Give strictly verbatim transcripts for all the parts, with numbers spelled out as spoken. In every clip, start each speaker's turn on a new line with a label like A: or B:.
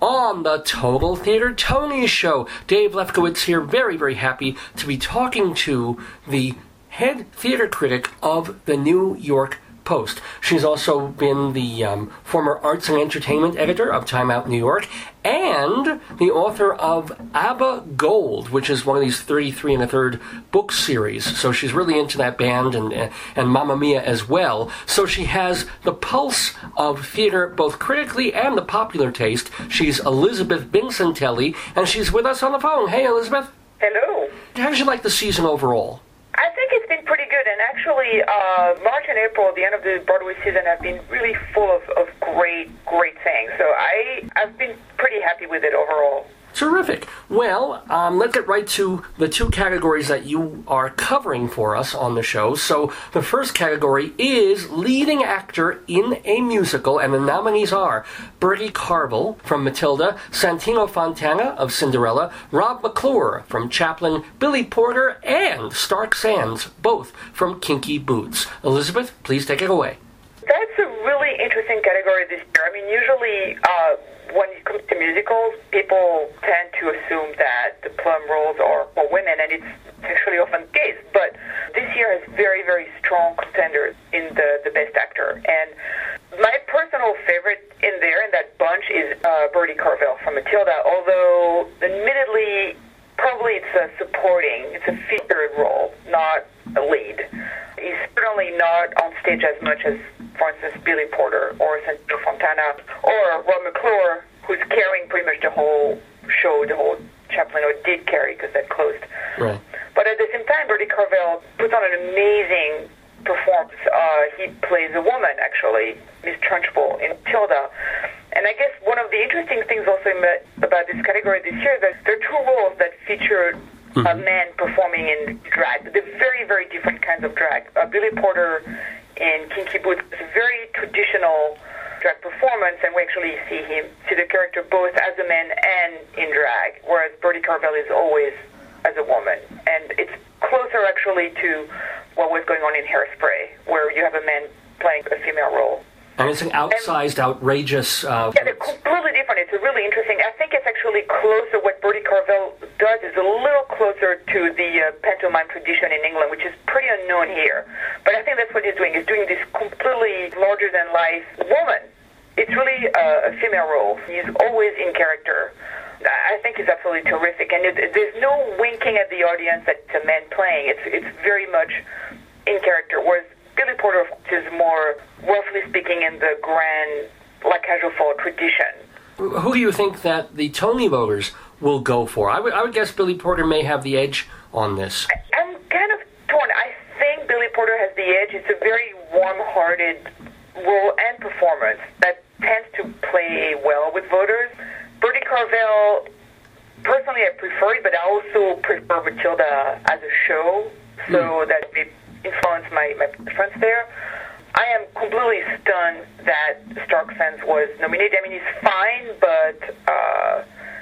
A: on the Total Theater Tony Show. Dave Lefkowitz here, very, very happy to be talking to the head theater critic of the New York Post. She's also been the um, former arts and entertainment editor of Time Out New York and the author of ABBA Gold, which is one of these thirty-three and a third book series. So she's really into that band and, and Mamma Mia as well. So she has the pulse of theater, both critically and the popular taste. She's Elizabeth Vincentelli, and she's with us on the phone. Hey, Elizabeth.
B: Hello.
A: How did you like the season overall?
B: I think it's been pretty good, and actually, uh, March and April, the end of the Broadway season, have been really full of, of great, great things. So I, I've been pretty happy with it overall.
A: Terrific. Well, um, let's get right to the two categories that you are covering for us on the show. So the first category is leading actor in a musical, and the nominees are Bertie Carvel from Matilda, Santino Fontana of Cinderella, Rob McClure from Chaplin, Billy Porter, and Stark Sands, both from Kinky Boots. Elizabeth, please take it away.
B: That's a really interesting category this year. I mean, usually uh, when it comes to musicals, people tend to assume that the plum roles are for women, and it's actually often the case. But this year has very, very strong contenders in the, the Best Actor. And my personal favorite in there, in that bunch, is uh, Bertie Carvel from Matilda, although admittedly, probably it's a supporting, it's a featured role, not a lead. He's certainly not on stage as much as, for instance, Billy Porter or Santino Fontana or Rob McClure, who's carrying pretty much the whole show, the whole Chaplin, or did carry because that closed.
A: Right.
B: But at the same time, Bertie Carvel puts on an amazing performance. Uh, he plays a woman, actually, Miss Trunchbull in Matilda. And I guess one of the interesting things also about this category this year is that there are two roles that feature mm-hmm. a man performing in drag. They're very, very different kinds of drag. Uh, Billy Porter in Kinky Boots is a very traditional drag performance, and we actually see him, see the character both as a man and in drag, whereas Bertie Carvel is always as a woman. And it's closer, actually, to what was going on in Hairspray, where you have a man playing a female role.
A: And it's an outsized, and, outrageous... Uh,
B: yeah, they're completely different. It's a really interesting... I think it's actually closer. What Bertie Carvel does is a little closer to the uh, pantomime tradition in England, which is pretty unknown here. But I think that's what he's doing. He's doing this completely larger-than-life woman. It's really uh, a female role. He's always in character. I think it's absolutely terrific. And it, there's no winking at the audience that it's a man playing. It's, it's very much in character, whereas Billy Porter, of course, is more, roughly speaking, in the grand La Cage aux Folles tradition.
A: Who do you think that the Tony voters will go for? I would, I would guess Billy Porter may have the edge on this.
B: I, I'm kind of torn. I think Billy Porter has the edge. It's a very warm-hearted role and performance that tends to play well with voters. Bertie Carvel, personally, I prefer it, but I also prefer Matilda as a show, so mm. that it influenced my, my preference there. I am completely stunned that Stark Sands was nominated. I mean, he's fine, but uh,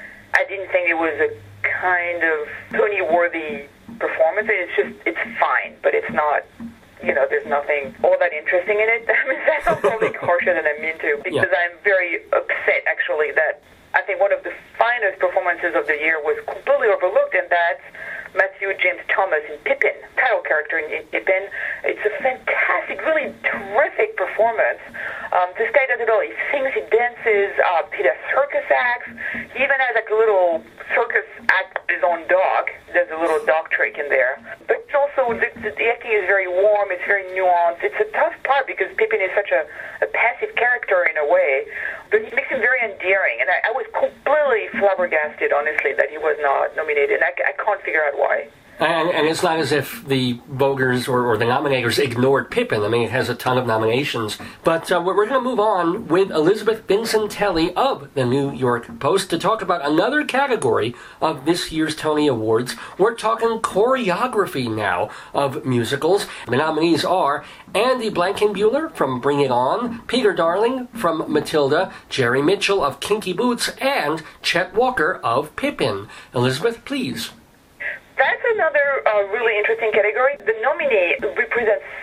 B: I didn't think it was a kind of Tony-worthy performance. It's just, it's fine, but it's not, you know, there's nothing all that interesting in it. I mean, that sounds probably harsher than I mean to, because yeah. I'm very upset, actually, that I think one of the finest performances of the year was completely overlooked, and that's Matthew James Thomas in Pippin, title character in, in Pippin. It's a fantastic, really terrific performance. Um, this guy does it all. He sings, he dances, uh, he does circus acts. He even has like a little circus act with his own dog. There's a little dog trick in there. But it's also, the, the, the acting is very warm, it's very nuanced. It's a tough part because Pippin is such a, a passive character in a way, but it makes him very endearing. And I, I was completely flabbergasted, honestly, that he was not nominated. I, I can't figure out why.
A: And, and it's not as if the voters or, or the nominators ignored Pippin. I mean, it has a ton of nominations. But uh, we're, we're going to move on with Elizabeth Vincentelli of the New York Post to talk about another category of this year's Tony Awards. We're talking choreography now of musicals. The nominees are Andy Blankenbuehler from Bring It On, Peter Darling from Matilda, Jerry Mitchell of Kinky Boots, and Chet Walker of Pippin. Elizabeth, please.
B: That's another uh, really interesting category. The nominee represents such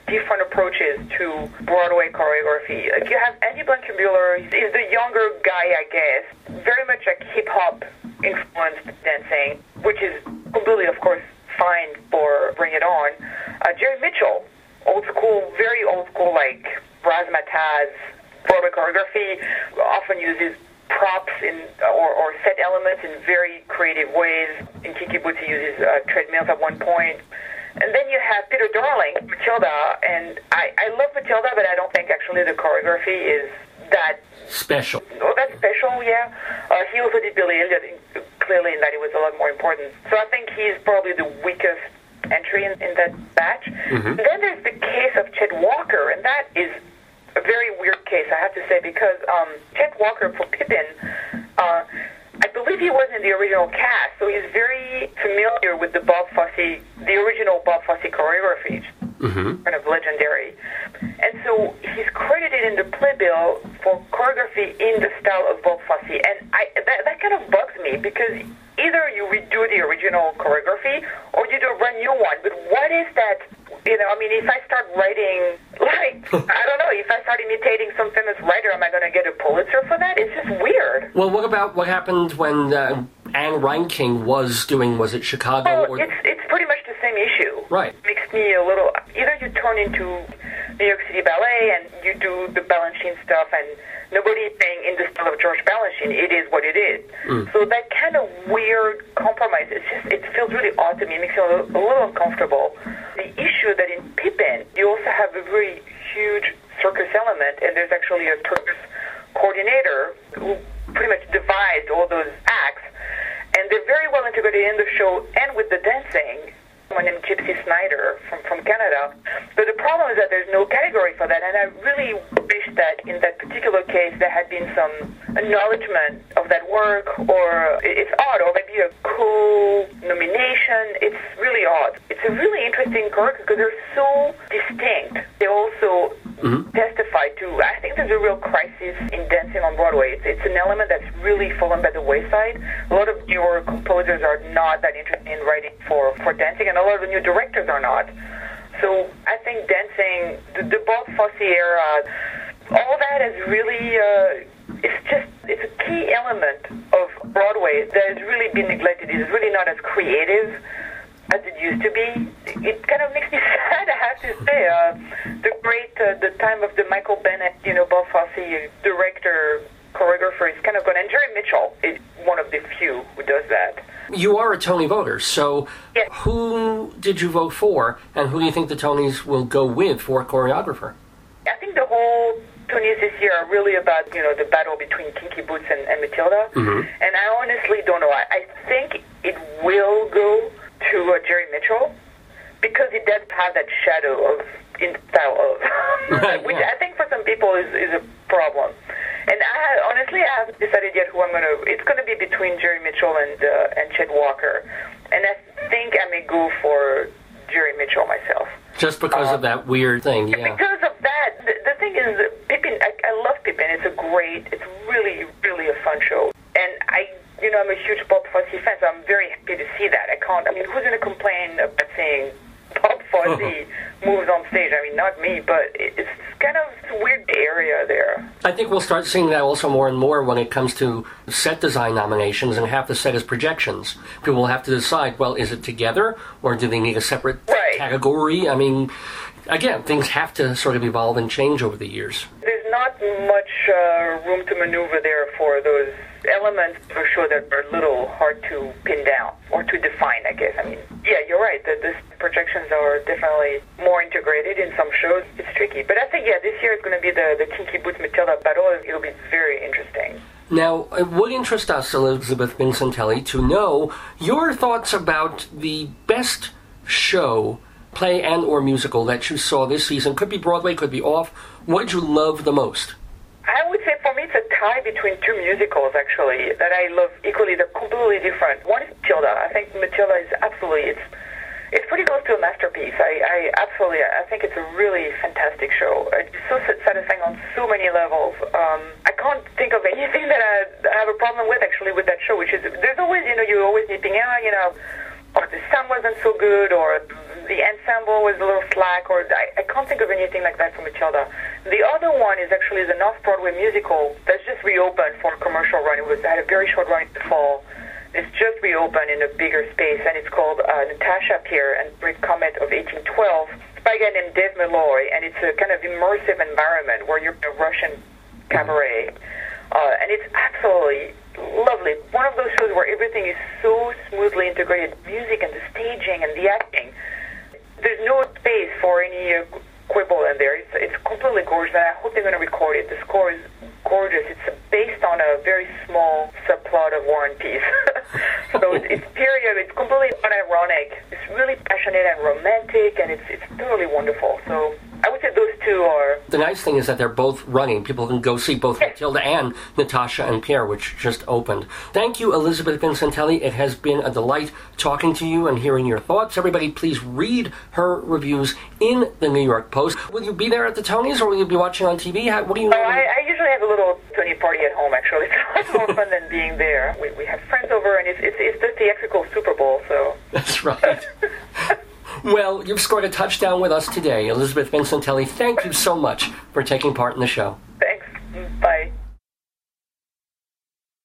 B: different approaches to Broadway choreography. Like you have Andy Blankenbuehler, he's the younger guy, I guess, very much like hip-hop influenced dancing, which is completely, of course, fine for Bring It On. Uh, Jerry Mitchell, old school, very old school, like razzmatazz Broadway choreography, often uses props in or, or set elements in very creative ways. In Kinky Boots, he uses uh, treadmills at one point. And then you have Peter Darling, Matilda, and I, I love Matilda, but I don't think actually the choreography is that
A: special.
B: Oh, that's special, yeah. Uh, he also did Billy Elliot, clearly in that it was a lot more important. So I think he's probably the weakest entry in, in that batch. Mm-hmm. And then there's the case of Chet Walker, and that is a very weird case, I have to say, because um, Chet Walker for Pippin, uh, I believe he was in the original cast, so he's very familiar with the Bob Fosse, the original Bob Fosse choreography, mm-hmm. kind of legendary. And so he's credited in the playbill for choreography in the style of Bob Fosse, and I, that, that kind of bugs me, because either you redo the original choreography or you do a brand new one, but what is that? You know, I mean, if I start writing, like, I don't know, if I start imitating some famous writer, am I going to get a Pulitzer for that? It's just weird.
A: Well, what about what happened when uh, Anne Reinking was doing, was it Chicago?
B: Oh,
A: or...
B: it's, it's pretty much the same issue.
A: Right.
B: It makes me a little, either you turn into New York City Ballet and you do the Balanchine stuff, and nobody's saying in the style of George Balanchine, it is what it is. Mm. So that kind of weird compromise, it's just, it feels really odd to me. It makes me a little, a little uncomfortable. The issue that in Pippin, you also have a very huge circus element, and there's actually a circus coordinator who pretty much devised all those acts, and they're very well integrated in the show and with the dancing. Someone named Gypsy Snyder from, from Canada. But the problem is that there's no category for that, and I really wish that in that particular case there had been some acknowledgement of that work, or it's odd, or maybe a co-nomination. It's really odd. It's a really interesting work because they're so distinct. They also mm-hmm. testify to, I think there's a real crisis in dancing on Broadway. It's, it's an element that's really fallen by the wayside. A lot of newer composers are not that interested in writing for, for dancing, and a lot of the new directors are not. So I think dancing, the, the Bob Fosse era, all that is really, uh, it's just, it's a key element of Broadway that has really been neglected. It's really not as creative as it used to be. It kind of makes me sad, I have to say. Uh, the great, uh, the time of the Michael Bennett, you know, Bob Fosse director, choreographer is kind of gone. And Jerry Mitchell is one of the few who does that.
A: You are a Tony voter, so
B: yes.
A: Who did you vote for, and who do you think the Tonys will go with for choreographer?
B: I think the whole Tonys this year are really about, you know, the battle between Kinky Boots and, and Matilda. Mm-hmm. And I honestly don't know. I, I think it will go to uh, Jerry Mitchell, because it does have that shadow of, in style of,
A: right,
B: which
A: yeah.
B: I think for some people is, is a problem. And I honestly, I haven't decided yet who I'm going to... It's going to be between Jerry Mitchell and uh, and Chet Walker. And I think I may go for Jerry Mitchell myself.
A: Just because um, of that weird thing, yeah.
B: Because of that. The, the thing is, Pippin, I, I love Pippin. It's a great... It's really, really a fun show. And I... You know, I'm a huge Bob Fosse fan, so I'm very happy to see that. I can't... I mean, who's going to complain about seeing Bob Fosse moves on stage? I mean, not me, but it's kind of a weird area there.
A: I think we'll start seeing that also more and more when it comes to set design nominations, and half the set is projections. People will have to decide, well, is it together, or do they need a separate
B: right.
A: category? I mean, again, things have to sort of evolve and change over the years.
B: There's not much uh, room to maneuver there for those elements for sure that are a little hard to pin down or to define, I guess. I mean, yeah, you're right. The, the projections are definitely more integrated in some shows. It's tricky. But I think, yeah, this year is going to be the, the Kinky Boots Matilda battle. It'll be very interesting.
A: Now, it would interest us, Elizabeth Vincentelli, to know your thoughts about the best show, play and or musical that you saw this season. Could be Broadway, could be off. What did you love the most?
B: I would say for me it's a tie between two musicals, actually, that I love equally. They're completely different. One is Matilda. I think Matilda is absolutely, it's it's pretty close to a masterpiece. I, I absolutely, I think it's a really fantastic show. It's so satisfying on so many levels. Um, I can't think of anything that I, I have a problem with, actually, with that show, which is, there's always, you know, you're always nipping out, you know, are the sound wasn't so good, or the ensemble was a little slack, or I, I can't think of anything like that for Matilda. The other one is actually the North Broadway musical that's just reopened for a commercial run. It was had a very short run in the fall. It's just reopened in a bigger space, and it's called uh, Natasha, Pierre, and Britt Comet of eighteen twelve. It's by a guy named Dave Malloy, and it's a kind of immersive environment where you're in a Russian cabaret. Uh, and it's absolutely lovely. One of those shows where everything is so smoothly integrated, music and the staging and the acting. There's no space for any uh, quibble in there. It's, it's completely gorgeous, and I hope they're going to record it. The score is gorgeous. It's based on a very small subplot of War and Peace. So it's, it's period. It's completely unironic. It's really passionate and romantic, and it's it's totally wonderful. So I would say those two are...
A: The nice thing is that they're both running. People can go see both Matilda and Natasha and Pierre, which just opened. Thank you, Elizabeth Vincentelli. It has been a delight talking to you and hearing your thoughts. Everybody, please read her reviews in the New York Post. Will you be there at the Tonys, or will you be watching on T V? How, what do you...
B: Oh, I, I usually have a little Tony party at home, actually. So it's more fun than being there. We, we have friends over, and it's, it's, it's the theatrical Super Bowl, so...
A: That's right. Well, you've scored a touchdown with us today. Elizabeth Vincentelli, thank you so much for taking part in the show.
B: Thanks. Bye.